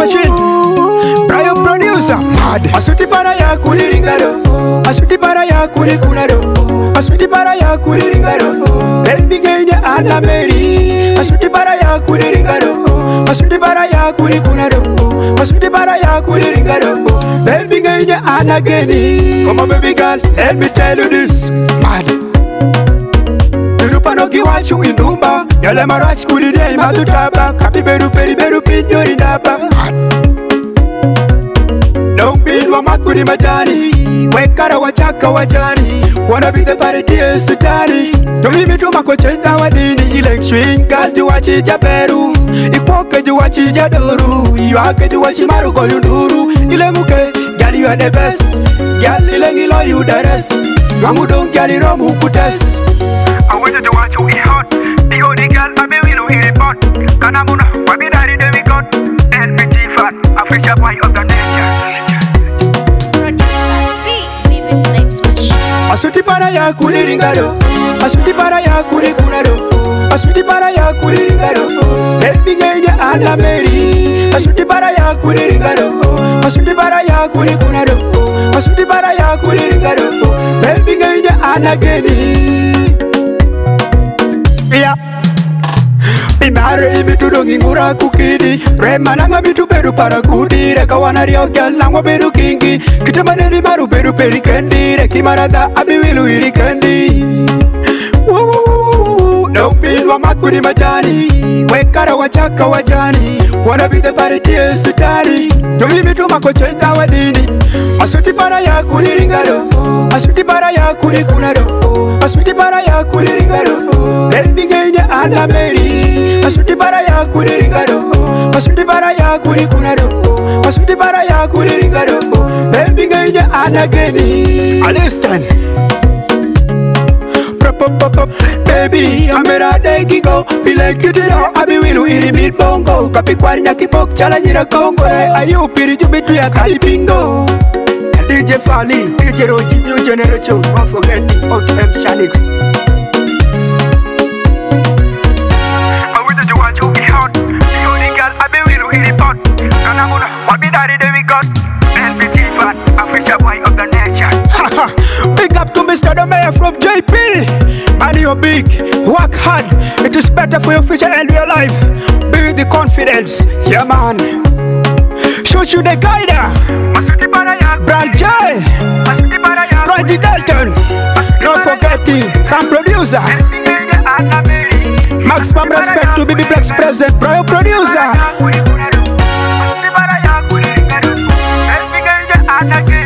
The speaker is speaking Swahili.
machine. Brian producer. Mad. Asuti para ya kuliringaro. Asuti para ya kulikunaro. Asuti para ya kuliringaro. Baby genya ana Mary. Asuti para ya kuliringaro. Asuti para ya kulikunaro. Asuti para ya kuliringaro. Baby genya ana Geni. Come on baby girl, let me tell you this. Mad. Panogi wachu indumba yale marash kudi dey matutaba kapi beru peri beru pinyori ndaba Don't be wa makuri majani wekara wachaka wajani wanna be the party sudani Don't leave me to mako chenga wadini ile swing girl juwachi jaberu ipoke juwachi jadoru iwake juwachi maruko yunduru ile muke girl you are the best girl ile ngilo you the rest Wangu don't girl iromu kutes I want you to watch you eat hot. The only girl I be willow in the pot. Kanamuna, wabi daddy demigod. LPG fat, a fisher boy of the nature. Producer D, Baby Flex Machine. Asuti para ya kuliringaro. Asuti para ya kulikunaro. Asuti para ya kuliringaro. Baby genya ana Mary. Asuti para ya kuliringaro. Asuti para ya kulikunaro. Asuti para ya kuliringaro. Baby genya ana Geni. Yeah. Imare mitu dongi ngura kukidi Rema nanga mitu beru para kudi Reka wana riau gyal nangwa beru kingi Kita maneni maru beru peri kendi Reki marada abi wilu iri kendi Nopil wa makuri majani Wekara wachaka wajani Wanna be the party sutari Domi mitu mako chenga wadini Asuti para ya kuliringaro Asuti para ya kulikunaro Asuti para ya kuliringaro Baby genya ana Mary Asuti para ya kuliringaro Asuti para ya kulikunaro Asuti para ya kuliringaro Baby genya ana Geni Understand Baby, I'm ready to go. Be like you did, I be willing to eat meat bongo. Kapi kwari nyaki pok chala nyira Congo. Ayo piri jubi tu ya kali bingo. DJ Fali, DJ Roji, new generation. Don't forget the OTM Shanix. I want you to watch you eat hot. The only girl I be willow in the pot. Kanamuna, wabi daddy demigod. LPG fat, a fisher boy of the nature. Big up to Mr. Domeyer from JP. Man, you're big, work hard. It is better for your future and your life. Build the confidence, yeah man. Shoot you the guider. Brad J. Roger Dalton. Not forgetting, I'm producer. Maximum respect to BB Plex present, bro producer.